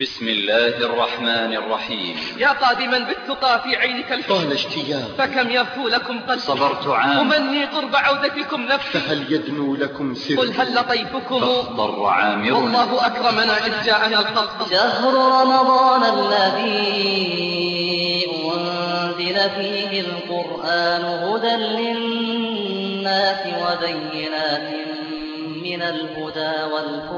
بسم الله الرحمن الرحيم. يا قادما بالتقى في عينك الحب طال اشتياق فكم يغفو لكم قلبي. صبرت عام أمني قرب عودتكم نفسي فهل يدنو لكم سر. قل هل لطيفكم فاخضر عامر والله أكرمنا إذ جاءنا القصد. شهر رمضان الذي أنزل فيه القرآن هدى للناس وبينات من الهدى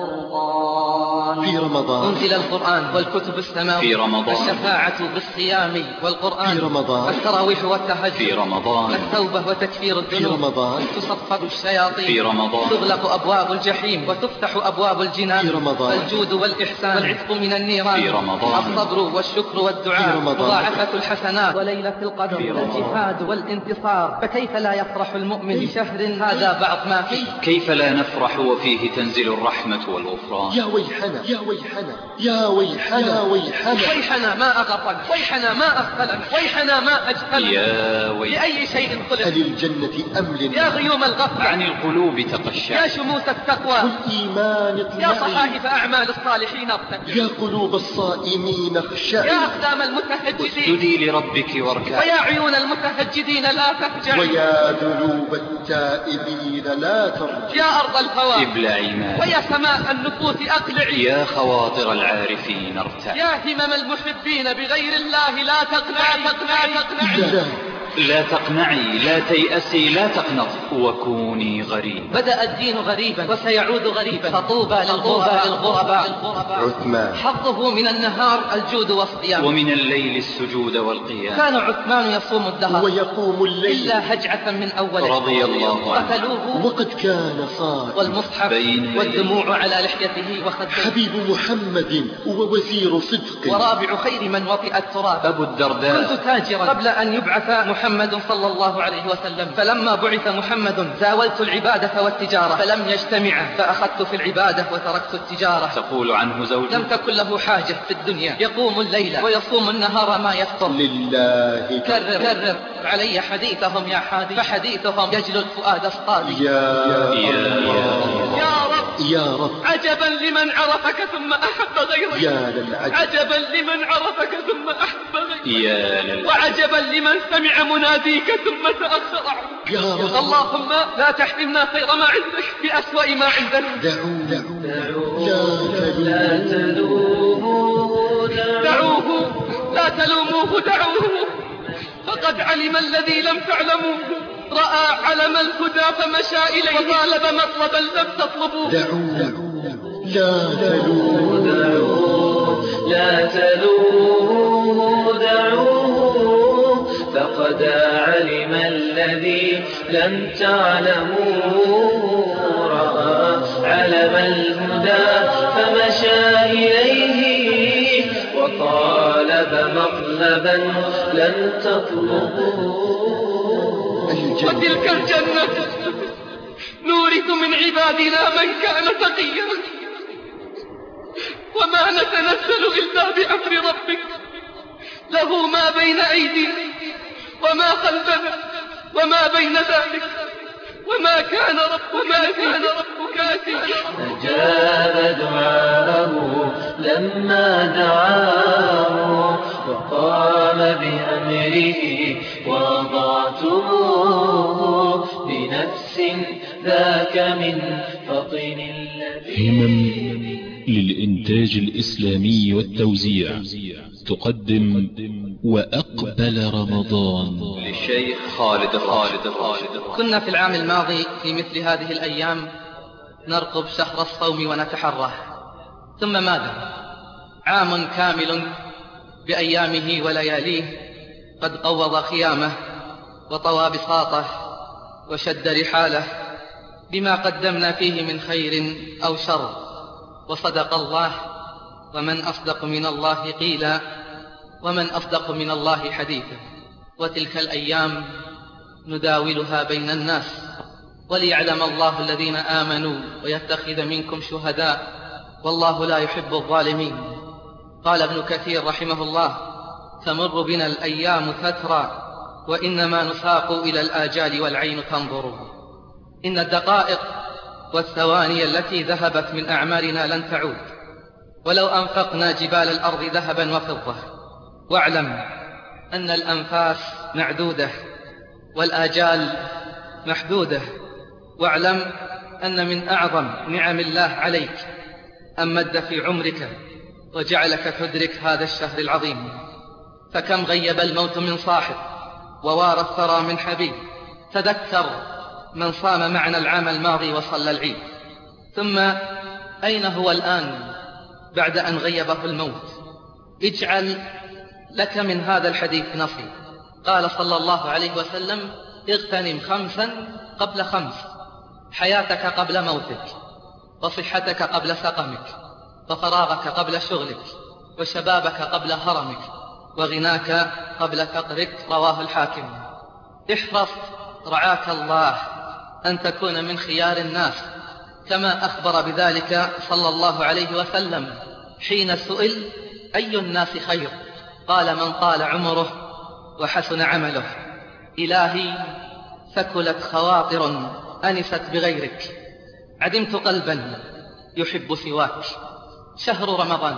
والفرقان. في رمضان أنزل القرآن والكتب السماوية في رمضان الشفاعة بالصيام والقرآن في رمضان التراويح والتهجد في رمضان التوبة وتكفير في الذنوب رمضان تصفد الشياطين في رمضان تغلق أبواب الجحيم وتفتح أبواب الجنان في رمضان الجود والإحسان والعتق من النيران في رمضان الصبر والشكر والدعاء في رمضان مضاعفة الحسنات وليلة القدر في رمضان الجهاد والانتصار فكيف لا يفرح المؤمن بشهر هذا بعض ما فيه. كيف لا نفرح وفيه تنزل الرحمة والغفران. يا ويحنا يا ويحنا يا ويحنا يا ويحنا ويحنا ما أغرق ويحنا ما أغفلنا ويحنا ما أجهلنا يا ويح لأي شيء خلق للجنة أم يا للنار. غيوم الغفلة عن القلوب تقشع يا شموس التقوى والإيمان يا اطمئن. صحائف أعمال الصالحين ارتفع يا قلوب الصائمين اخشعي. يا أقدام المتهجدين اسجدي لربك واركعي. ويا عيون المتهجدين لا تفجعي ويا ذنوب التائبين لا ترجعي. يا أرض الهوى ابلعي ماء. ويا سماء النفوس أقلعي يا خواطر العارفين ارتعي. يا همم المحبين بغير الله لا تقنعي لا لا تقنعي لا تيأسي لا تقنطي وكوني غريب. بدأ الدين غريبا وسيعود غريبا فطوبى للغرباء عثمان حظه من النهار الجود والصيام ومن الليل السجود والقيام. كان عثمان يصوم الدهر ويقوم الليل إلا هجعة من أوله رضي الله عنه. قتلوه وقد كان صائم. والمصحف بين والدموع على لحيته وخده حبيب محمد ووزير صدق. ورابع خير من وطئ التراب. أبو الدرداء كنت تاجرا قبل أن يبعث محمد صلى الله عليه وسلم فلما بعث محمد زاولت العبادة والتجارة فلم يجتمعا فأخذت في العبادة وتركت التجارة. تقول عنه زوجه لم تكن له حاجة في الدنيا يقوم الليل ويصوم النهار ما يفطر. لله كرر علي حديثهم يا حادي فحديثهم يجلو الفؤاد الصادق. يا رب يا رب عجبا لمن عرفك ثم أحب غيرك. يا للعجب عجبا لمن عرفك ثم أحب غيرك. يا لله. وعجبا لمن سمع مناديك ثم تأخر عنك. يا رب اللهم لا تحرمنا خير ما عندك بأسوأ ما عندنا. لا تلوموه دعوه فقد علم الذي لم تعلموه. رأى علم الهدى فمشى إليه وطالب مطلبا لم تطلبوه. لا تلوموا دعوه فقد علم الذي لم تعلموا. رأى علم الهدى فمشى إليه وطالب مطلبا لم تطلبوا. وتلك الجنة نورث من عبادنا من كان تقيا وما نتنزل إلا بأمر ربك له ما بين أيدينا وما خلفنا وما بين ذلك وما كان ربك نسيا. أجاب دعاءه لما دعاه وقام بأمره وضعته بنفس ذاك من فطن الذي. همم للإنتاج الإسلامي والتوزيع تقدم وأقبل رمضان للشيخ خالد الراشد. كنا في العام الماضي في مثل هذه الأيام نرقب شهر الصوم ونتحره ثم ماذا؟ عام كامل بأيامه ولياليه قد قوض خيامه وطوى بساطه وشد رحاله بما قدمنا فيه من خير أو شر. وصدق الله ومن أصدق من الله قيلا ومن أصدق من الله حديثا. وتلك الأيام نداولها بين الناس وليعلم الله الذين آمنوا ويتخذ منكم شهداء والله لا يحب الظالمين. قال ابن كثير رحمه الله تمر بنا الأيام فترى وإنما نساق إلى الآجال والعين تنظر. إن الدقائق والثواني التي ذهبت من أعمارنا لن تعود ولو أنفقنا جبال الأرض ذهبا وفضة. واعلم أن الأنفاس معدودة والآجال محدودة. واعلم أن من أعظم نعم الله عليك أن مد في عمرك وجعلك تدرك هذا الشهر العظيم. فكم غيب الموت من صاحب ووارى الثرى من حبيب. تذكر من صام معنا العام الماضي وصلى العيد، ثم أين هو الآن بعد أن غيبه الموت؟ اجعل لك من هذا الحديث نصيب. قال صلى الله عليه وسلم: اغتنم 5 قبل 5، حياتك قبل موتك، وصحتك قبل سقمك، وفراغك قبل شغلك، وشبابك قبل هرمك، وغناك قبل فقرك. رواه الحاكم. احرص رعاك الله أن تكون من خيار الناس، كما أخبر بذلك صلى الله عليه وسلم حين سئل: أي الناس خير؟ قال: من طال عمره وحسن عمله. إلهي، ثكلت خواطر أنست بغيرك، عدمت قلبا يحب سواك. شهر رمضان،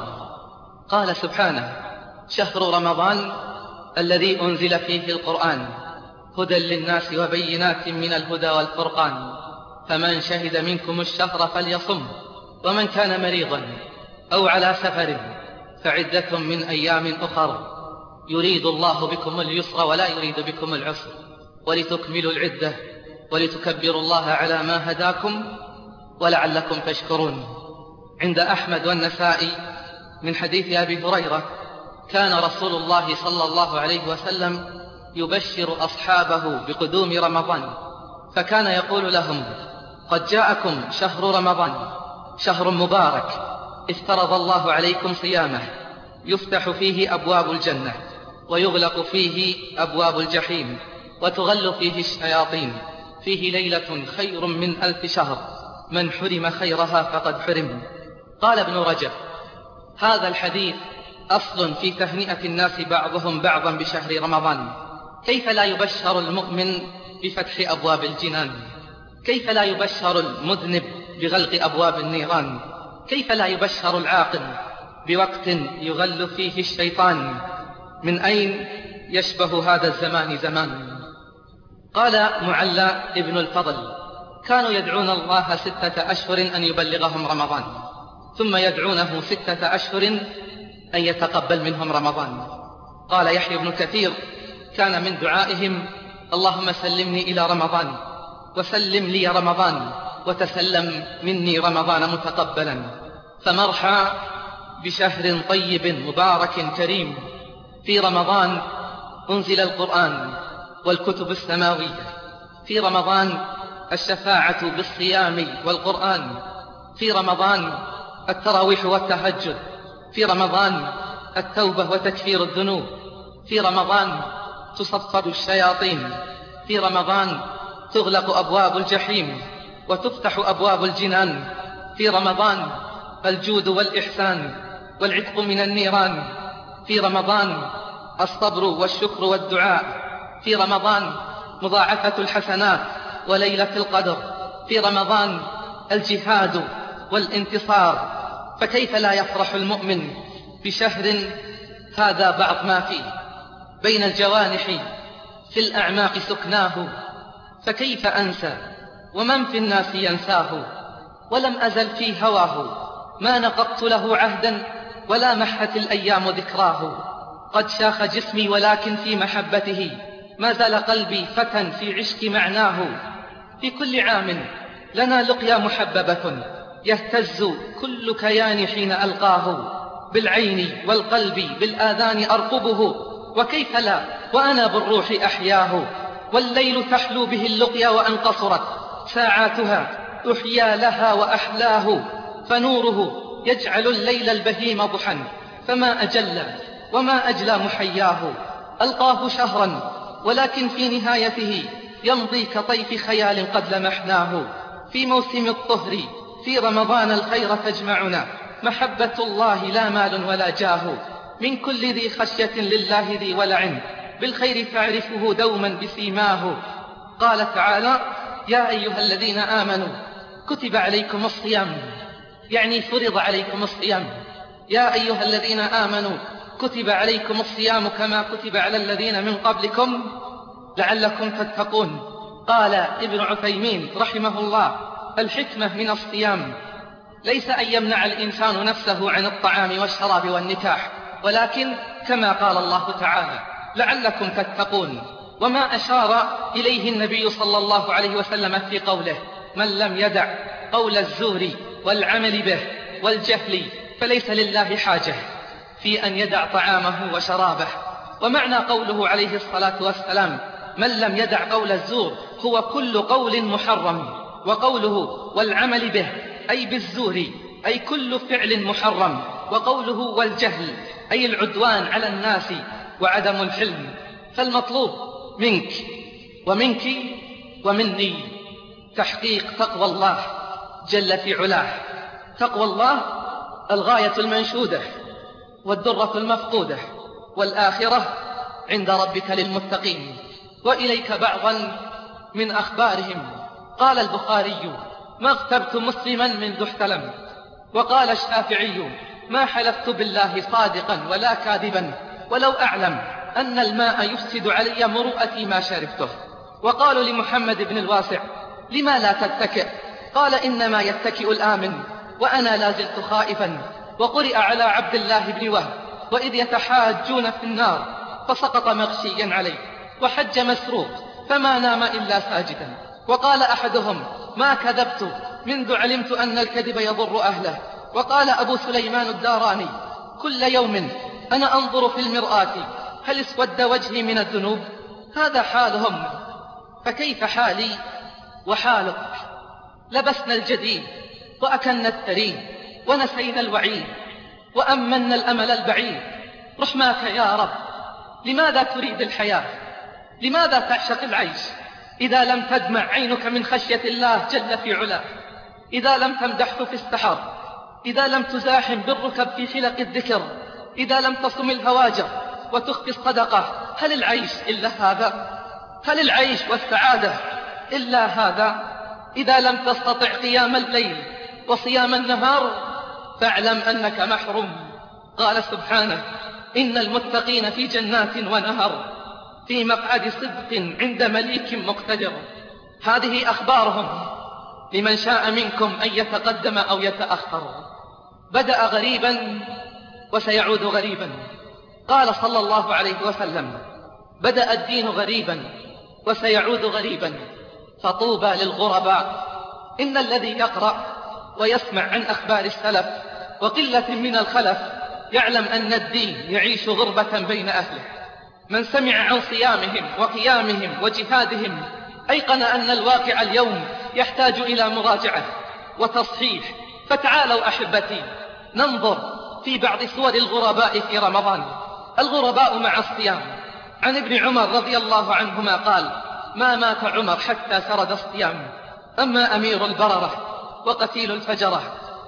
قال سبحانه: شهر رمضان الذي أنزل فيه القرآن هدى للناس وبينات من الهدى والفرقان، فمن شهد منكم الشهر فليصم، ومن كان مريضا أو على سفر فعدة من أيام أخر، يريد الله بكم اليسر ولا يريد بكم العسر، ولتكملوا العدة ولتكبروا الله على ما هداكم ولعلكم تشكرون. عند أحمد والنسائي من حديث أبي هريرة: كان رسول الله صلى الله عليه وسلم يبشر أصحابه بقدوم رمضان، فكان يقول لهم: قد جاءكم شهر رمضان، شهر مبارك افترض الله عليكم صيامه، يفتح فيه أبواب الجنة ويغلق فيه أبواب الجحيم وتغل فيه الشياطين، فيه ليلة خير من 1000 شهر، من حرم خيرها فقد حرم. قال ابن رجب: هذا الحديث أصل في تهنئة الناس بعضهم بعضا بشهر رمضان. كيف لا يبشر المؤمن بفتح أبواب الجنان؟ كيف لا يبشر المذنب بغلق أبواب النيران؟ كيف لا يبشر العاقل بوقت يغل فيه الشيطان؟ من أين يشبه هذا الزمان زمان؟ قال معلى ابن الفضل: كانوا يدعون الله 6 أشهر أن يبلغهم رمضان، ثم يدعونه 6 أشهر أن يتقبل منهم رمضان. قال يحيى بن كثير: كان من دعائهم: اللهم سلمني إلى رمضان، وسلم لي رمضان، وتسلم مني رمضان متقبلا. فمرحى بشهر طيب مبارك كريم. في رمضان أنزل القرآن والكتب السماوية، في رمضان الشفاعة بالصيام والقرآن، في رمضان التراويح والتهجد، في رمضان التوبة وتكفير الذنوب، في رمضان تصفد الشياطين، في رمضان تغلق أبواب الجحيم وتفتح أبواب الجنان، في رمضان الجود والإحسان والعتق من النيران، في رمضان الصبر والشكر والدعاء، في رمضان مضاعفة الحسنات وليلة القدر، في رمضان الجهاد والانتصار. فكيف لا يفرح المؤمن بشهر هذا بعض ما فيه؟ بين الجوانح في الأعماق سكناه، فكيف أنسى ومن في الناس ينساه؟ ولم أزل في هواه، ما نقضت له عهدا ولا محت الأيام ذكراه. قد شاخ جسمي ولكن في محبته، ما زال قلبي فتى في عشق معناه. في كل عام لنا لقيا محببة، يهتز كل كيان حين ألقاه، بالعين والقلب بالآذان أرقبه، وكيف لا وأنا بالروح أحياه. والليل تحلو به اللقيا وأن قصرت ساعاتها أحيا لها وأحلاه، فنوره يجعل الليل البهيم ضحى، فما أجل وما أجلى محياه. ألقاه شهرا ولكن في نهايته يمضي كطيف خيال قد لمحناه. في موسم الطهر في رمضان الخير تجمعنا، محبة الله لا مال ولا جاه. من كل ذي خشية لله ذي ولع، بالخير تعرفه دوما بسيماه. قال تعالى: يا أيها الذين آمنوا كتب عليكم الصيام، يعني فرض عليكم الصيام يا أيها الذين آمنوا كتب عليكم الصيام كما كتب على الذين من قبلكم لعلكم تتقون. قال ابن عثيمين رحمه الله: الحكمة من الصيام ليس أن يمنع الإنسان نفسه عن الطعام والشراب والنكاح، ولكن كما قال الله تعالى: لعلكم تتقون. وما أشار إليه النبي صلى الله عليه وسلم في قوله: من لم يدع قول الزور والعمل به والجهل فليس لله حاجة في أن يدع طعامه وشرابه. ومعنى قوله عليه الصلاة والسلام: من لم يدع قول الزور هو كل قول محرم، وقوله والعمل به أي بالزور أي كل فعل محرم، وقوله والجهل أي العدوان على الناس وعدم الحلم. فالمطلوب منك ومنك ومني تحقيق تقوى الله جل في علاه. تقوى الله الغاية المنشودة والدرة المفقودة، والآخرة عند ربك للمتقين. وإليك بعضا من أخبارهم. قال البخاري: ما اغتبت مسلما منذ احتلمت. وقال الشافعي: ما حلفت بالله صادقا ولا كاذبا ولو أعلم أن الماء يفسد علي مروءتي ما شربته. وقالوا لمحمد بن الواسع: لما لا تتكئ؟ قال: إنما يتكئ الآمن وأنا لا زلت خائفا. وقرئ على عبد الله بن وهب: وإذ يتحاجون في النار فسقط مغشيا عليه. وحج مسروق فما نام إلا ساجدا. وقال أحدهم: ما كذبت منذ علمت أن الكذب يضر أهله. وقال أبو سليمان الداراني: كل يوم أنا أنظر في المرآة هل اسود وجهي من الذنوب؟ هذا حالهم، فكيف حالي وحالك؟ لبسنا الجديد وأكلنا الثريد ونسينا الوعيد وأمنا الأمل البعيد. رحماك يا رب، لماذا تريد الحياة؟ لماذا تعشق العيش إذا لم تدمع عينك من خشية الله جل في علاه؟ إذا لم تمدحه في السحر، إذا لم تزاحم بالركب في خلق الذكر، إذا لم تصم الهواجر وتخفي الصدقة، هل العيش إلا هذا؟ هل العيش والسعادة إلا هذا؟ إذا لم تستطع قيام الليل وصيام النهار فاعلم أنك محروم. قال سبحانه: إن المتقين في جنات ونهر في مقعد صدق عند مليك مقتدر. هذه أخبارهم لمن شاء منكم أن يتقدم أو يتأخر. بدأ غريبا وسيعود غريبا. قال صلى الله عليه وسلم: بدأ الدين غريبا وسيعود غريبا، فطوبى للغرباء. إن الذي يقرأ ويسمع عن أخبار السلف وقلة من الخلف يعلم أن الدين يعيش غربة بين أهله. من سمع عن صيامهم وقيامهم وجهادهم أيقن أن الواقع اليوم يحتاج إلى مراجعة وتصحيح. فتعالوا أحبتي ننظر في بعض صور الغرباء في رمضان. الغرباء مع الصيام. عن ابن عمر رضي الله عنهما قال: ما مات عمر حتى سرد الصيام. أما أمير البررة وقتيل الفجرة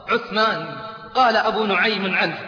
عثمان، قال أبو نعيم عنه: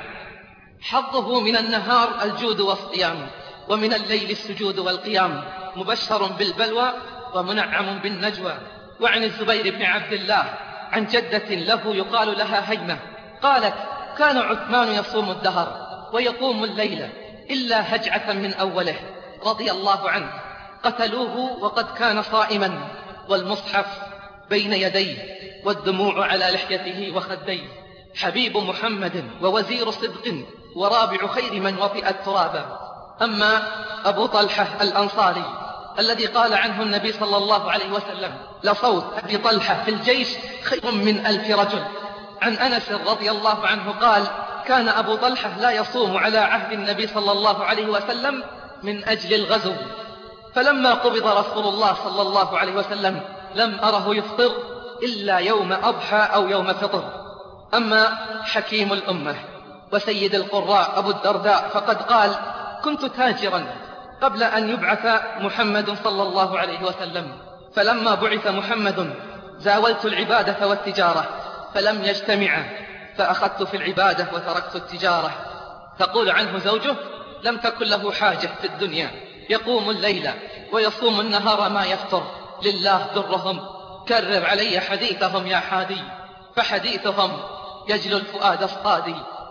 حظه من النهار الجود والصيام، ومن الليل السجود والقيام، مبشر بالبلوى ومنعم بالنجوى. وعن الزبير بن عبد الله عن جدة له يقال لها هيمة قالت: كان عثمان يصوم الدهر ويقوم الليل إلا هجعة من أوله رضي الله عنه. قتلوه وقد كان صائما والمصحف بين يديه والدموع على لحيته وخديه. حبيب محمد ووزير صدق ورابع خير من وطئ التراب. أما أبو طلحة الأنصاري الذي قال عنه النبي صلى الله عليه وسلم: لصوت أبي طلحة في الجيش خير من 1000 رجل. عن أنس رضي الله عنه قال: كان أبو طلحة لا يصوم على عهد النبي صلى الله عليه وسلم من أجل الغزو، فلما قبض رسول الله صلى الله عليه وسلم لم أره يفطر إلا يوم أضحى أو يوم فطر. أما حكيم الأمة وسيد القراء أبو الدرداء فقد قال: كنت تاجرا قبل أن يبعث محمد صلى الله عليه وسلم، فلما بعث محمد زاولت العبادة والتجارة فلم يجتمعا، فأخذت في العبادة وتركت التجارة. تقول عنه زوجه: لم تكن له حاجة في الدنيا، يقوم الليل ويصوم النهار ما يفطر، لله درهم، كرر علي حديثهم يا حادي، فحديثهم يجلو الفؤاد الصادي.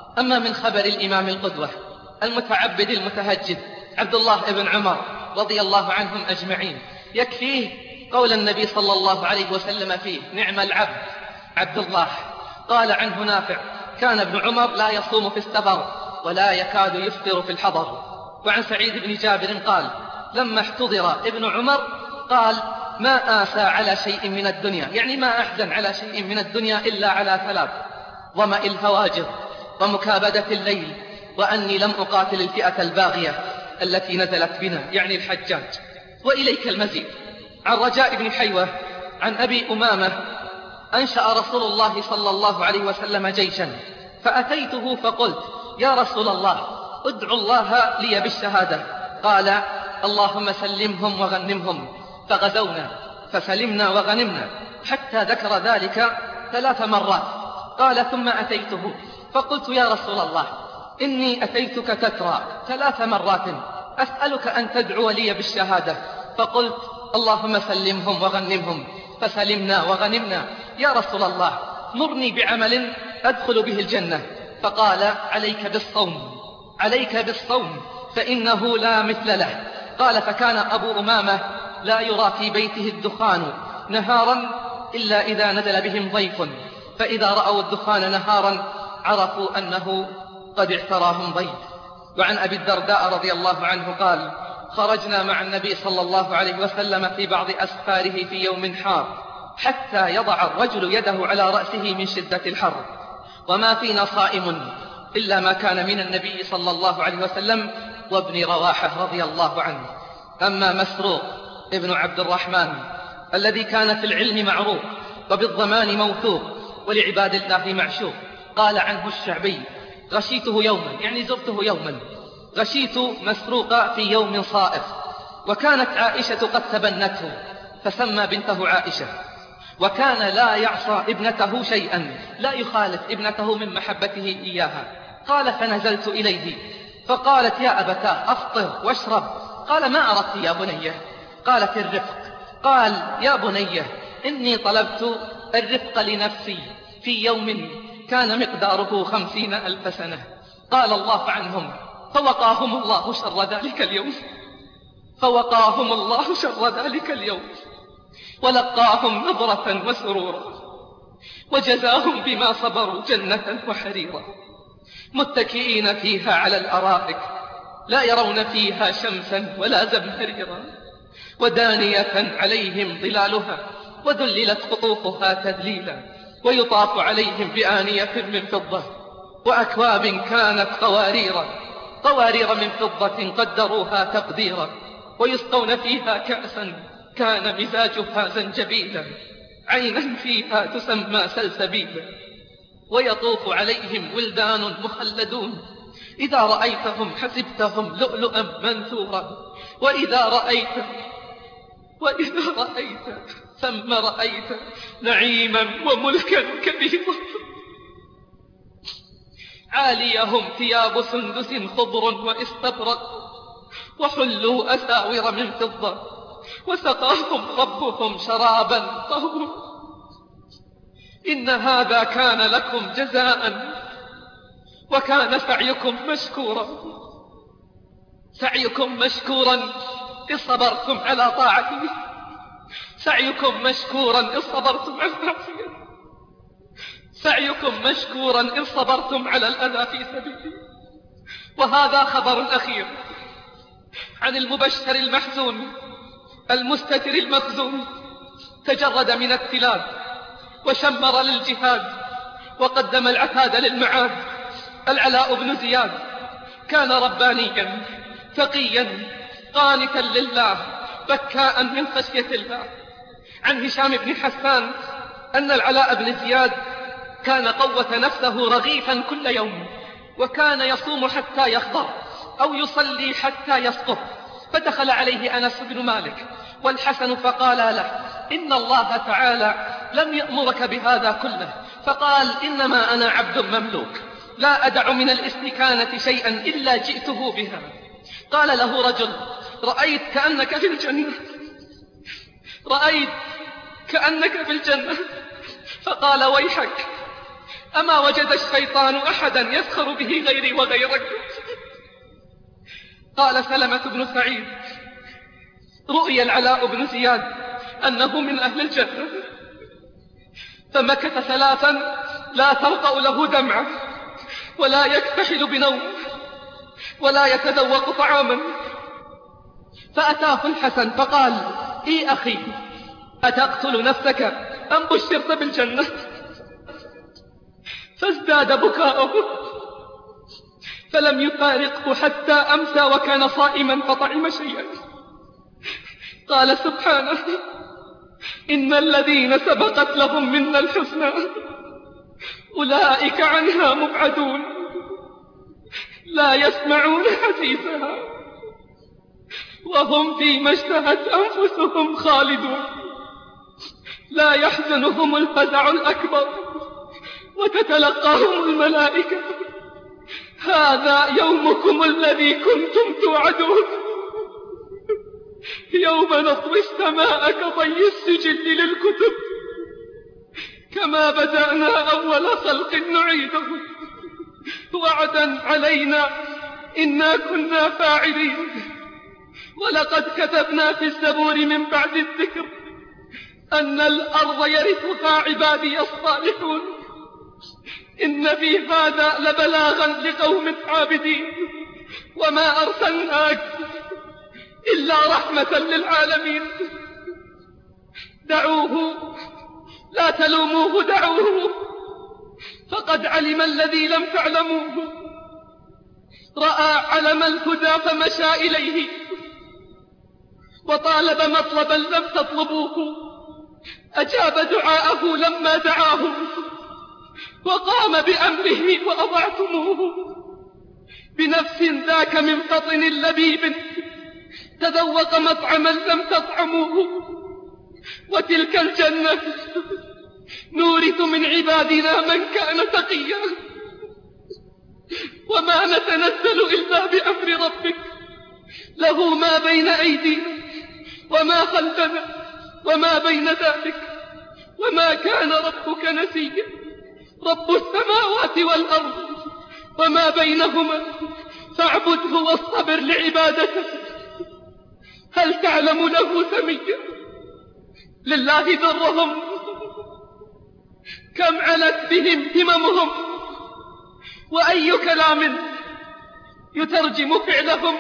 أما من خبر الإمام القدوة المتعبد المتهجد عبد الله بن عمر رضي الله عنهم أجمعين، يكفيه قول النبي صلى الله عليه وسلم فيه: نعم العبد عبد الله. قال عنه نافع: كان ابن عمر لا يصوم في السفر ولا يكاد يفطر في الحضر. وعن سعيد بن جابر قال: لما احتضر ابن عمر قال: ما آسى على شيء من الدنيا، يعني ما أحزن على شيء من الدنيا إلا على ثلاث: ظمأ الهواجر، ومكابدة الليل، وأني لم أقاتل الفئة الباغية التي نزلت بنا، يعني الحجاج. وإليك المزيد. عن رجاء بن حيوة عن أبي أمامة: أنشأ رسول الله صلى الله عليه وسلم جيشا، فأتيته فقلت: يا رسول الله، ادعو الله لي بالشهادة. قال: اللهم سلمهم وغنمهم. فغزونا فسلمنا وغنمنا، حتى ذكر ذلك 3 مرات. قال: ثم أتيته فقلت: يا رسول الله، إني أتيتك تترى 3 مرات أسألك أن تدعو لي بالشهادة. فقلت: اللهم سلمهم وغنمهم. فسلمنا وغنمنا. يا رسول الله، مرني بعمل أدخل به الجنة. فقال: عليك بالصوم، عليك بالصوم، فإنه لا مثل له. قال: فكان أبو أمامة لا يرى في بيته الدخان نهارا إلا إذا نزل بهم ضيف، فإذا رأوا الدخان نهارا عرفوا أنه قد اعتراهم ضيف. وعن أبي الدرداء رضي الله عنه قال: خرجنا مع النبي صلى الله عليه وسلم في بعض أسفاره في يوم حار، حتى يضع الرجل يده على رأسه من شدة الحر، وما فينا صائم إلا ما كان من النبي صلى الله عليه وسلم وابن رواحة رضي الله عنه. أما مسروق ابن عبد الرحمن الذي كان في العلم معروف وبالضمان موثوق ولعباد الله معشوق، قال عنه الشعبي: غشيته يوما، يعني زرته يوما، غشيت مسروق في يوم صائف، وكانت عائشة قد تبنته فسمى بنته عائشة، وكان لا يعصى ابنته شيئا، لا يخالف ابنته من محبته إياها. قال: فنزلت إليه فقالت: يا أبتاه، أفطر واشرب. قال: ما أردت يا بنية؟ قالت: الرفق. قال: يا بنية، إني طلبت الرفق لنفسي في يوم كان مقداره 50,000 سنة. قال الله عنهم: فوقاهم الله شر ذلك اليوم، فوقاهم الله شر ذلك اليوم، ولقاهم نظرة وسرورا، وجزاهم بما صبروا جنة وحريرا، متكئين فيها على الأرائك، لا يرون فيها شمسا ولا زمهريرا، ودانية عليهم ظلالها، وذللت قطوفها تذليلا، ويطاف عليهم بآنية من فضة، وأكواب كانت قوارير من فضة قدروها تقديرا، ويسقون فيها كأسا كان مزاجها زنجبيلا، عينا فيها تسمى سلسبيلا، ويطوف عليهم ولدان مخلدون، إذا رأيتهم حسبتهم لؤلؤا منثورا، وإذا رأيت ثم رأيت نعيما وملكا كبيرا. عاليهم ثياب سندس خضر واستبرق، وحلوا أساور من فضة، وسقاهم ربهم شرابا طهورا. إن هذا كان لكم جزاء، وكان سعيكم مشكورا إذ صبرتم على طاعته، سعيكم مشكورا إذ صبرتم على المعصية، سعيكم مشكورا إذ صبرتم على الأذى في سبيله. وهذا خبر أخير عن المبشر المحزون المستتر المخزون، تجرد من التلاد وشمر للجهاد، وقدم العتاد للمعاد. العلاء بن زياد كان ربانيا تقيا قانتا لله بكاء من خشية الله. عن هشام بن حسان أن العلاء بن زياد كان قوة نفسه رغيفا كل يوم، وكان يصوم حتى يخضر أو يصلي حتى يسقط. فدخل عليه أنس بن مالك والحسن فقال له: إن الله تعالى لم يأمرك بهذا كله. فقال: إنما أنا عبد مملوك، لا أدع من الاستكانة شيئا إلا جئته بها. قال له رجل: رأيت كأنك في الجنة، رأيت كأنك في الجنة. فقال: ويحك، أما وجد الشيطان أحدا يسخر به غيري وغيرك؟ قال سلمة بن سعيد: رؤي العلاء بن زياد أنه من أهل الجنة، فمكث 3 لا ترقأ له دمعة، ولا يكتحل بنوم، ولا يتذوق طعاما. فأتاه الحسن فقال: إي أخي، أتقتل نفسك أم بشرت بالجنة؟ فازداد بكاؤه، فلم يفارقه حتى أمسى وكان صائما فطعم شيئا. قال سبحانه: إن الذين سبقت لهم منا الحسنى أولئك عنها مبعدون، لا يسمعون حسيسها وهم فيما اشتهت أنفسهم خالدون، لا يحزنهم الفزع الأكبر وتتلقاهم الملائكة: هذا يومكم الذي كنتم توعدون، يوم نطوي السماء كطي السجل للكتب، كما بدأنا أول خلق نعيده، وعدا علينا إنا كنا فاعلين. ولقد كتبنا في الزبور من بعد الذكر أن الأرض يرثها عبادي الصالحون، إن في هذا لبلاغا لقوم عابدين، وما أرسلناك إلا رحمة للعالمين. دعوه، لا تلوموه، دعوه، فقد علم الذي لم تعلموه، رأى علم الهدى فمشى إليه، وطالب مطلبا لم تطلبوه، أجاب دعاءه لما دعاه، وقام بأمره وأضعتموه. بنفس ذاك من فطن لبيب تذوق مطعما لم تطعموه، وتلك الجنة نورث من عبادنا من كان تقيا، وما نتنزل إلا بأمر ربك، له ما بين أيدينا وما خلفنا وما بين ذلك، وما كان ربك نسيا. رب السماوات والأرض وما بينهما فاعبده واصطبر لعبادته. هل تعلم له سميا؟ لله ذرهم، كم علت بهم هممهم، وأي كلام يترجم فعلهم.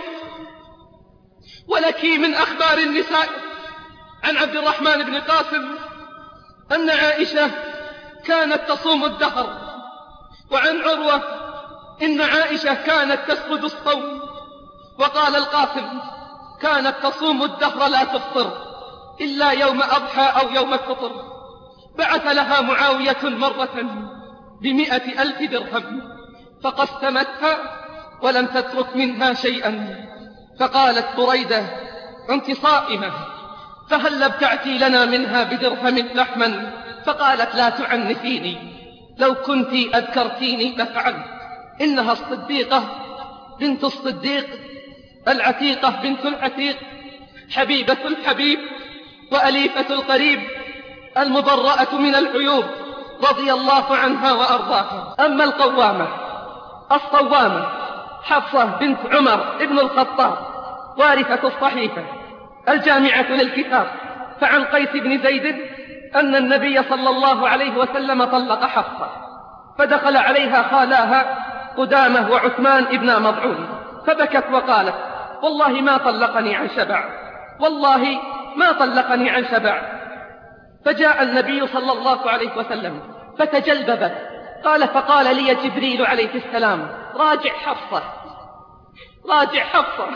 ولك من أخبار النساء عن عبد الرحمن بن قاسم أن عائشة كانت تصوم الدهر، وعن عروة إن عائشة كانت تسقد الصوم، وقال القاسم كانت تصوم الدهر لا تفطر إلا يوم أضحى أو يوم الفطر. بعث لها معاوية مرة ب100,000 درهم فقسمتها ولم تترك منها شيئا، فقالت بريدة: أنت صائمة، فهل ابتعتي لنا منها بدرهم لحما؟ فقالت: لا تعنفيني، لو كنت أذكرتيني لفعلت. إنها الصديقة بنت الصديق، العتيقة بنت العتيق، حبيبة الحبيب وأليفة القريب، المبرأة من العيوب، رضي الله عنها وأرضاها. أما القوامة الصوامة حفصة بنت عمر ابن الخطاب، وارثة الصحيفة الجامعة للكتاب، فعن قيس بن زيد أن النبي صلى الله عليه وسلم طلق حفصة، فدخل عليها خالاها قدامة وعثمان ابن مضعون، فبكت وقالت: والله ما طلقني عن شبع، والله ما طلقني عن شبع. فجاء النبي صلى الله عليه وسلم فتجلببت. فقال لي جبريل عليه السلام: راجع حفصة، راجع حفصة،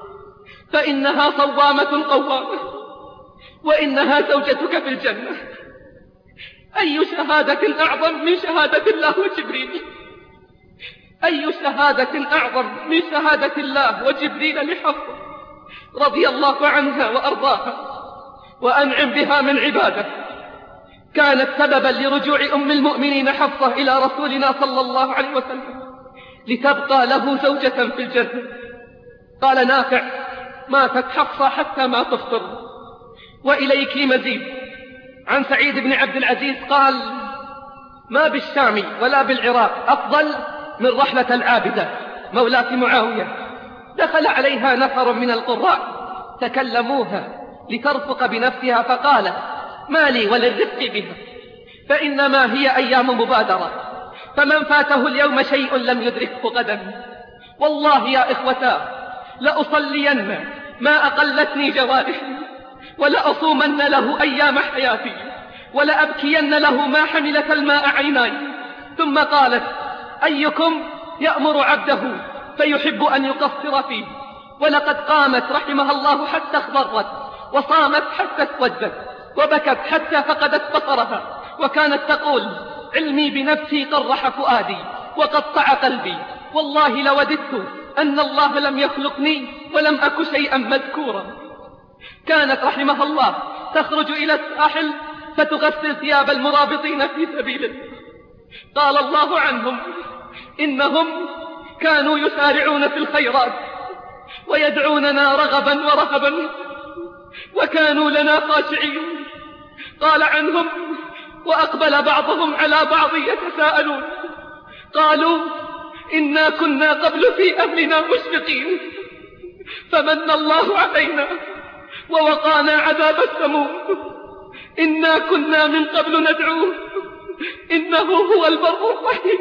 فإنها صوامة قوامة، وإنها زوجتك في الجنة. أي شهادة أعظم من شهادة الله وجبريل؟ أي شهادة أعظم من شهادة الله وجبريل لحفصة رضي الله عنها وأرضاها وأنعم بها من عباده؟ كانت سببا لرجوع أم المؤمنين حفصة إلى رسولنا صلى الله عليه وسلم لتبقى له زوجة في الجنة. قال نافع: ماتت حفصة حتى ما تفطر. وإليك مزيد. عن سعيد بن عبد العزيز قال: ما بالشام ولا بالعراق أفضل من رحلة العابدة مولاة معاوية. دخل عليها نفر من القراء تكلموها لترفق بنفسها فقالت: ما لي وللرفق بها، فإنما هي أيام مبادرة، فمن فاته اليوم شيء لم يدركه غدا. والله يا إخوتا لأصلين ما أقلتني جوارحي، ولأصومن له أيام حياتي، ولأبكين له ما حملت الماء عيناي. ثم قالت: أيكم يأمر عبده فيحب أن يقصر فيه؟ ولقد قامت رحمها الله حتى اخضرت، وصامت حتى اسودت، وبكت حتى فقدت بصرها، وكانت تقول: علمي بنفسي قرح فؤادي وقطع قلبي، والله لوددت أن الله لم يخلقني ولم أك شيئا مذكورا. كانت رحمها الله تخرج إلى الساحل فتغسل ثياب المرابطين في سبيله. قال الله عنهم: إنهم كانوا يسارعون في الخيرات ويدعوننا رغبا ورهبا وكانوا لنا خاشعين. قال عنهم: وأقبل بعضهم على بعض يتساءلون، قالوا: إنا كنا قبل في أهلنا مشفقين فمن الله علينا ووقانا عذاب السموم، إنا كنا من قبل ندعوه إنه هو البر الرحيم.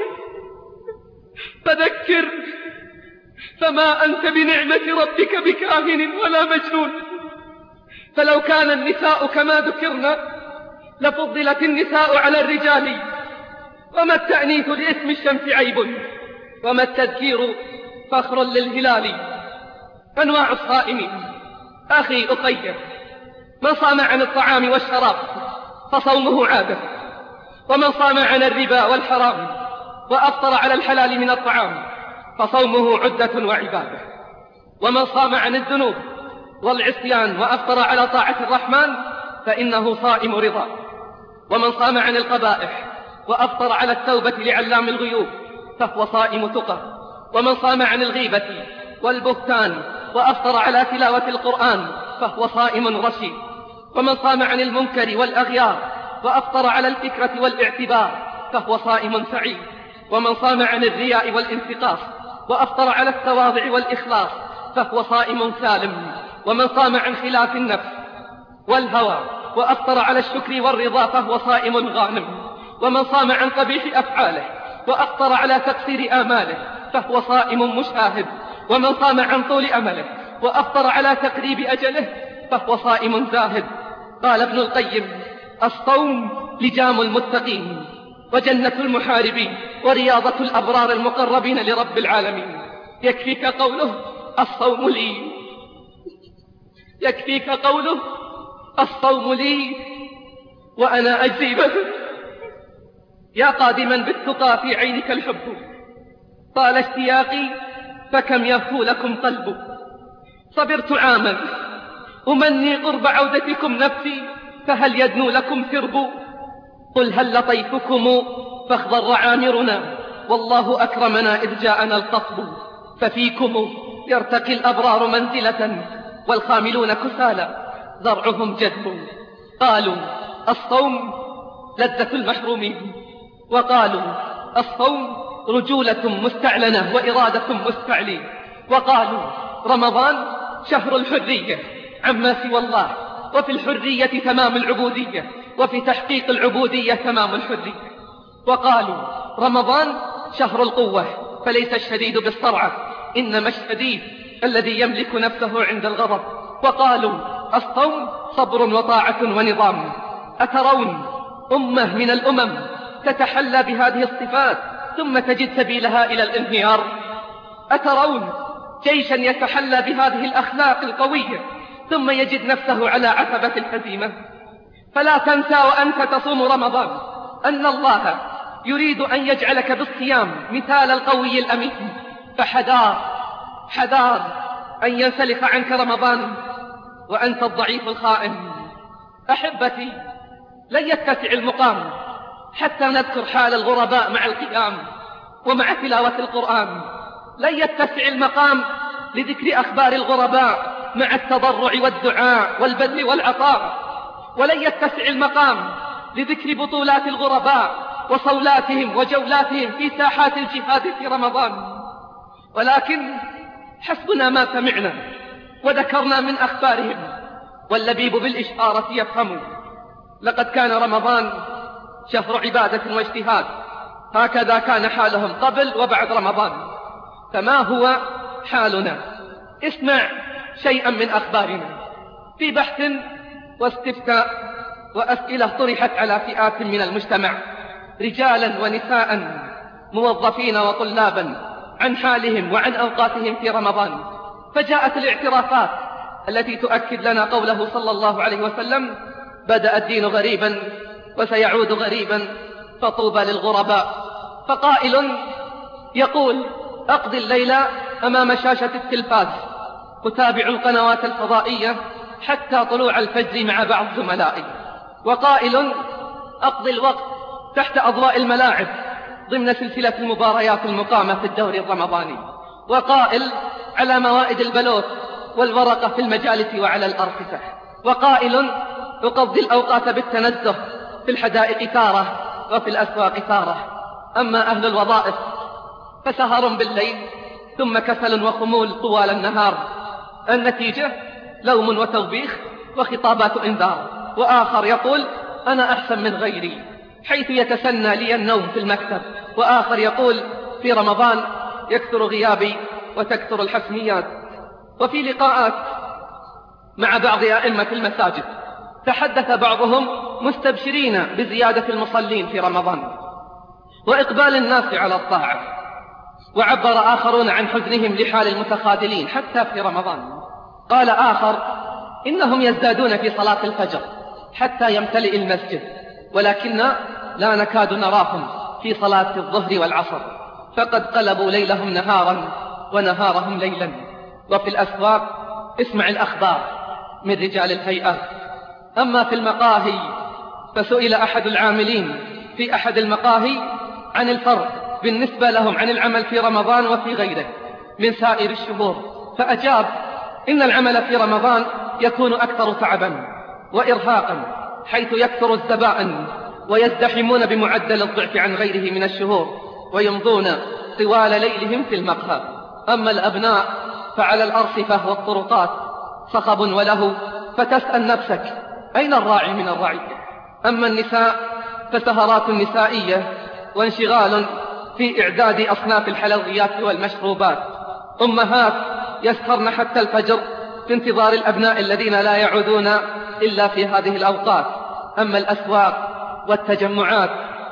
فذكر فما أنت بنعمة ربك بكاهن ولا مجنون. فلو كان النساء كما ذكرنا لفضلت النساء على الرجال، وما التأنيث لاسم الشمس عيب، وما التذكير فخر للهلال. أنواع الصائمين. أخي أخي، من صام عن الطعام والشراب فصومه عادة، ومن صام عن الربا والحرام وأفطر على الحلال من الطعام فصومه عدة وعبادة، ومن صام عن الذنوب والعصيان وأفطر على طاعة الرحمن فإنه صائم رضا، ومن صام عن القبائح وأفطر على التوبة لعلام الغيوب فهو صائم تقى، ومن صام عن الغيبة والبهتان وأفطر على تلاوة القرآن فهو صائم رشيد، ومن صام عن المنكر والأغيار وأفطر على الفكرة والاعتبار فهو صائم سعيد، ومن صام عن الرياء والانتقاص وأفطر على التواضع والإخلاص فهو صائم سالم، ومن صام عن خلاف النفس والهوى وأفطر على الشكر والرضا فهو صائم غانم، ومن صام عن قبيح أفعاله وأفطر على تقصير آماله فهو صائم مشاهد، ومن صام عن طول أمله وأفطر على تقريب أجله فهو صائم زاهد. قال ابن القيم: الصوم لجام المتقين وجنة المحاربين ورياضة الأبرار المقربين لرب العالمين. يكفيك قوله: الصوم لي، يكفيك قوله: الصوم لي وأنا أجزي به. يا قادما بالتقى في عينك الحب، طال اشتياقي فكم يهفو لكم قلب. صبرت عاما أمني قرب عودتكم نفسي، فهل يدنو لكم سرب؟ قل هل لطيفكم فاخضر عامرنا، والله أكرمنا إذ جاءنا القصب. ففيكم يرتقي الأبرار منزلة، والخاملون كسالى ذرعهم جذب. قالوا: الصوم لذة المحرومين، وقالوا: الصوم رجولة مستعلنة وإرادة مستعلين، وقالوا: رمضان شهر الحرية عما سوى الله، وفي الحرية تمام العبودية، وفي تحقيق العبودية تمام الحرية. وقالوا: رمضان شهر القوة، فليس الشديد بالصرعة، إنما الشديد الذي يملك نفسه عند الغضب. وقالوا: الصوم صبر وطاعة ونظام. أترون أمة من الأمم تتحلى بهذه الصفات ثم تجد سبيلها إلى الانهيار؟ أترون جيشا يتحلى بهذه الأخلاق القوية ثم يجد نفسه على عتبة الهزيمة؟ فلا تنسى وأنت تصوم رمضان أن الله يريد أن يجعلك بالصيام مثال القوي الأمين، فحذار حذار أن ينسلخ عنك رمضان وأنت الضعيف الخائن. أحبتي، لن يتسع المقام حتى نذكر حال الغرباء مع القيام ومع تلاوة القرآن، لن يتسع المقام لذكر أخبار الغرباء مع التضرع والدعاء والبذل والعطاء، ولن يتسع المقام لذكر بطولات الغرباء وصولاتهم وجولاتهم في ساحات الجهاد في رمضان، ولكن حسبنا ما سمعنا وذكرنا من أخبارهم، واللبيب بالإشارة يفهم. لقد كان رمضان شهر عبادة واجتهاد، هكذا كان حالهم قبل وبعد رمضان، فما هو حالنا؟ اسمع شيئا من أخبارنا. في بحث واستفتاء وأسئلة طرحت على فئات من المجتمع، رجالا ونساء، موظفين وطلابا، عن حالهم وعن أوقاتهم في رمضان، فجاءت الاعترافات التي تؤكد لنا قوله صلى الله عليه وسلم: بدأ الدين غريبا وسيعود غريبا فطوبى للغرباء. فقائل يقول: أقضي الليل أمام شاشة التلفاز أتابع القنوات الفضائية حتى طلوع الفجر مع بعض زملائي. وقائل: أقضي الوقت تحت أضواء الملاعب ضمن سلسلة المباريات المقامة في الدوري الرمضاني. وقائل: على موائد البلوت والورقة في المجالس وعلى الأرصفة. وقائل: أقضي الأوقات بالتنزه في الحدائق تارة وفي الأسواق تارة. أما أهل الوظائف فسهر بالليل ثم كسل وخمول طوال النهار، النتيجة لوم وتوبيخ وخطابات إنذار. وآخر يقول: أنا أحسن من غيري، حيث يتسنى لي النوم في المكتب. وآخر يقول: في رمضان يكثر غيابي وتكثر الحسميات. وفي لقاءات مع بعض أئمة المساجد تحدث بعضهم مستبشرين بزيادة المصلين في رمضان وإقبال الناس على الطاعة، وعبر آخرون عن حزنهم لحال المتخاذلين حتى في رمضان. قال آخر: إنهم يزدادون في صلاة الفجر حتى يمتلئ المسجد، ولكن لا نكاد نراهم في صلاة الظهر والعصر، فقد قلبوا ليلهم نهارا ونهارهم ليلا. وفي الأسواق اسمع الأخبار من رجال الهيئة. أما في المقاهي فسئل أحد العاملين في أحد المقاهي عن الفرق بالنسبة لهم عن العمل في رمضان وفي غيره من سائر الشهور، فأجاب: إن العمل في رمضان يكون أكثر تعبا وإرهاقا، حيث يكثر الزبائن ويزدحمون بمعدل الضعف عن غيره من الشهور، ويمضون طوال ليلهم في المقهى. أما الأبناء فعلى الأرصفة والطرقات صخب وله، فتسأل نفسك: أين الراعي من الرعية؟ أما النساء فسهرات نسائية وانشغال في إعداد أصناف الحلويات والمشروبات، أمهات يسهرن حتى الفجر في انتظار الأبناء الذين لا يعودون إلا في هذه الأوقات. أما الأسواق والتجمعات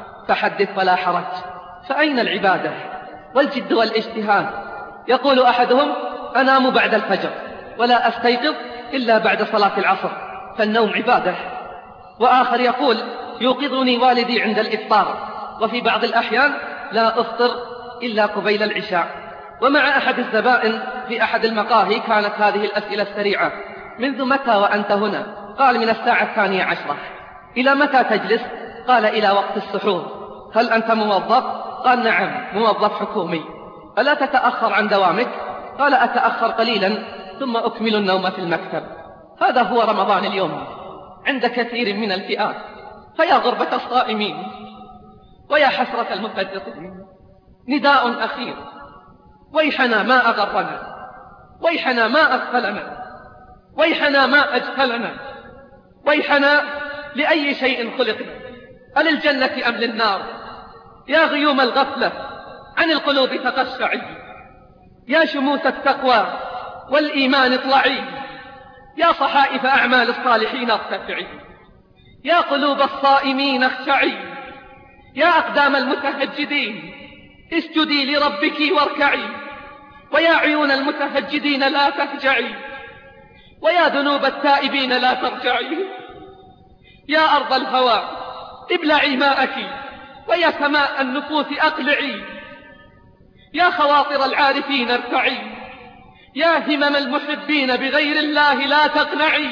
فحدث ولا حرج، فأين العبادة والجد والاجتهاد؟ يقول أحدهم: أنام بعد الفجر ولا أستيقظ إلا بعد صلاة العصر، فالنوم عبادة. وآخر يقول: يوقظني والدي عند الإفطار، وفي بعض الأحيان لا أفطر إلا قبيل العشاء. ومع أحد الزبائن في أحد المقاهي كانت هذه الأسئلة السريعة: منذ متى وأنت هنا؟ قال: من الساعة 12. إلى متى تجلس؟ قال: إلى وقت السحور. هل أنت موظف؟ قال: نعم، موظف حكومي. ألا تتأخر عن دوامك؟ قال: أتأخر قليلا ثم أكمل النوم في المكتب. هذا هو رمضان اليوم عند كثير من الفئات. فيا غربة الصائمين ويا حسرة المفرطين، نداء أخير: ويحنا ما أغرنا، ويحنا ما أغفلنا، ويحنا ما أجهلنا، ويحنا لأي شيء خلقنا، أللجنة أم للنار؟ يا غيوم الغفلة عن القلوب تقشعي، يا شموس التقوى والإيمان اطلعي، يا صحائف أعمال الصالحين ارتفعي، يا قلوب الصائمين اخشعي، يا أقدام المتهجدين اسجدي لربك واركعي، ويا عيون المتهجدين لا تهجعي، ويا ذنوب التائبين لا ترجعي، يا أرض الهوى ابلعي ماءك، ويا سماء النفوس أقلعي، يا خواطر العارفين ارتعي، يا همم المحبين بغير الله لا تقنعي.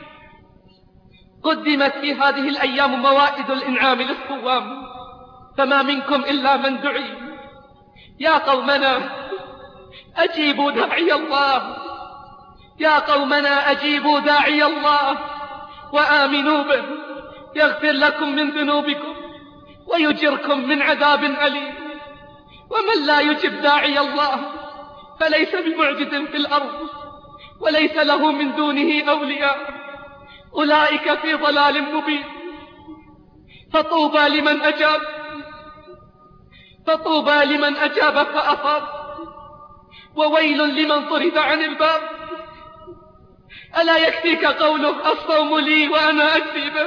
قدمت في هذه الأيام موائد الإنعام للصوام، فما منكم إلا من دعي. يا قومنا أجيبوا داعي الله، يا قومنا أجيبوا داعي الله وآمنوا به يغفر لكم من ذنوبكم ويجركم من عذاب أليم. ومن لا يجب داعي الله فليس بمعجز في الأرض وليس له من دونه أولياء، أولئك في ضلال مبين. فطوبى لمن أجاب فأصاب، وويل لمن طرد عن الباب. ألا يكفيك قوله الصوم لي وأنا أجزي به؟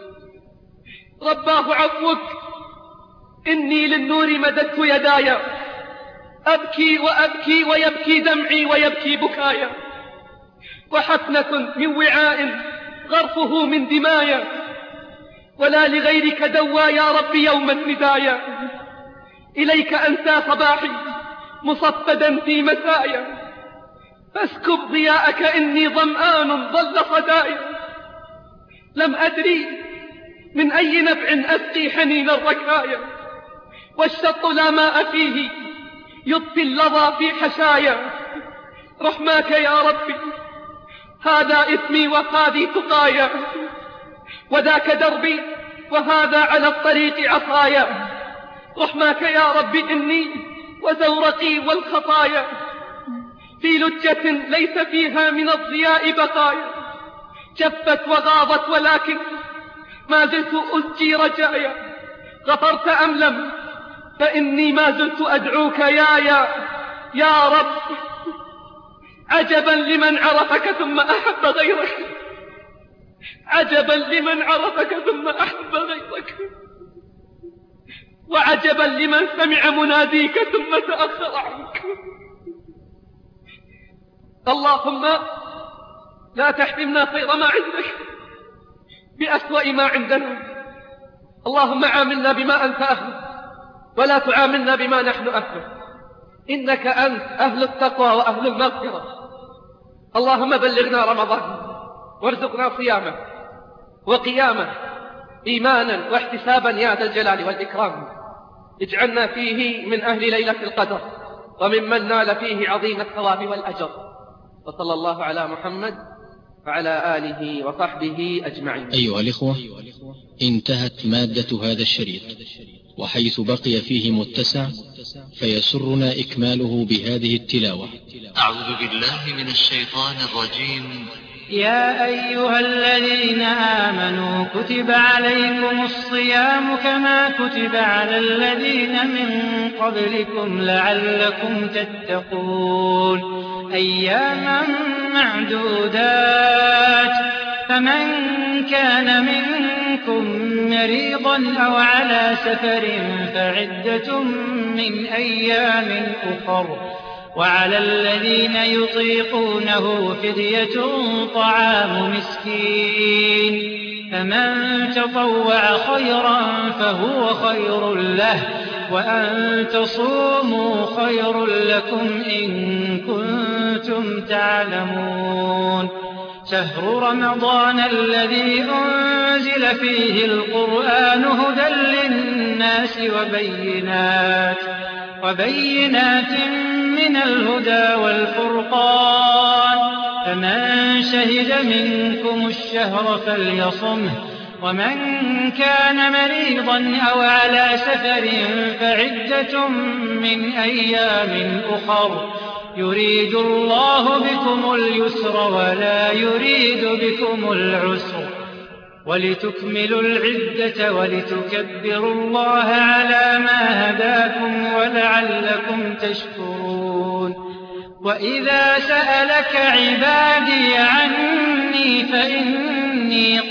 رباه عفوك، إني للنور مددت يداي، أبكي وأبكي ويبكي دمعي ويبكي بكايا، وحفنة من وعاء غرفه من دمايا، ولا لغيرك دوى يا رب يوم الندايا. إليك أنسى صباحي مصفدا في مسايا، فاسكب ضياءك إني ظمآن ضل صدايا. لم أدري من أي نبع أسقي حنين الركايا، والشط لا ماء فيه يطفي اللظى في حشايا. رحماك يا ربي، هذا إثمي وهذه تقايا، وذاك دربي وهذا على الطريق عصايا. رحماك يا ربي، إني وزورقي والخطايا في لجة ليس فيها من الضياء بقايا، جفت وغاضت ولكن ما زلت أزجي رجايا. غفرت أم لم؟ فإني ما زلت أدعوك يا رب. عجبا لمن عرفك ثم أحب غيرك، عجبا لمن عرفك ثم أحب غيرك، وعجبا لمن سمع مناديك ثم تأخر عنك. اللهم لا تحرمنا خير ما عندك بأسوأ ما عندنا. اللهم عاملنا بما أنت أهله ولا تعاملنا بما نحن أهله، إنك أنت أهل التقوى وأهل المغفرة. اللهم بلغنا رمضان وارزقنا صيامه وقيامه إيمانا واحتسابا يا ذا الجلال والإكرام. اجعلنا فيه من أهل ليلة القدر وممن نال فيه عظيم الثواب والأجر. وصلى الله على محمد وعلى آله وصحبه أجمعين. أيها الإخوة، انتهت مادة هذا الشريط، وحيث بقي فيه متسع فيسرنا إكماله بهذه التلاوة. أعوذ بالله من الشيطان الرجيم. يا أيها الذين آمنوا كتب عليكم الصيام كما كتب على الذين من قبلكم لعلكم تتقون، أياما معدودات. فمن كان منكم مريضا أو على سفر فعدة من أيام أخر، وعلى الذين يطيقونه فدية طعام مسكين، فمن تطوع خيرا فهو خير له، وأن تصوموا خير لكم إن كنتم تعلمون. شهر رمضان الذي أنزل فيه القرآن هدى للناس وبينات من الهدى والفرقان، فمن شهد منكم الشهر فليصمه، ومن كان مريضا أو على سفر فعدة من أيام أخر، يريد الله بكم اليسر ولا يريد بكم العسر، ولتكملوا العدة ولتكبروا الله على ما هداكم ولعلكم تشكرون. وإذا سألك عبادي عني فإني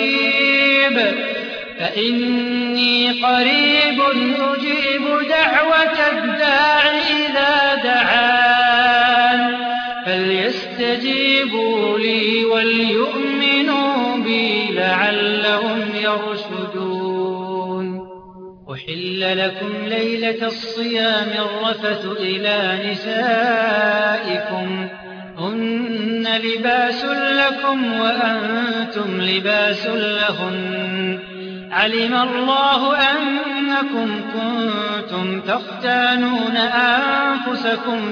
قريب أجيب دعوة الداع إذا دعان، فليستجيبوا لي وليؤمنوا بي لعلهم يرشدون. أحل لكم ليلة الصيام الرفث إلى نسائكم، هن لباس لكم وأنتم لباس لهن، علم الله أنكم كنتم تختانون أنفسكم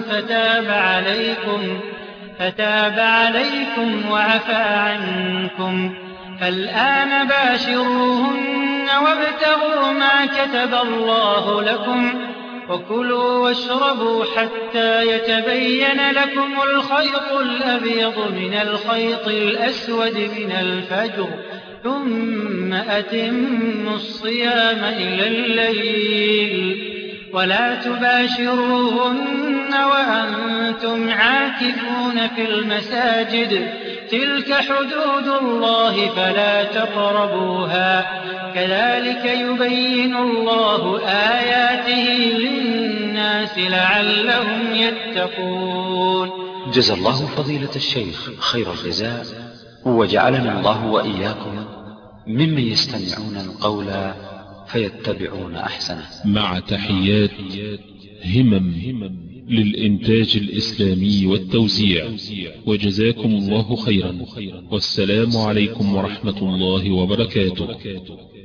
فتاب عليكم وعفى عنكم، فالآن باشروهن وابتغوا ما كتب الله لكم وكلوا واشربوا حتى يتبين لكم الخيط الأبيض من الخيط الأسود من الفجر ثم أتموا الصيام إلى الليل ولا تباشروهن وأنتم عاكفون في المساجد تلك حدود الله فلا تقربوها كذلك يبين الله آياته للناس لعلهم يتقون. جزى الله فضيلة الشيخ خير الجزاء، وجعلنا الله وإياكم ممن يستمعون القول فيتبعون أحسنه. مع تحيات همم للإنتاج الإسلامي والتوزيع، وجزاكم الله خيرا، والسلام عليكم ورحمة الله وبركاته.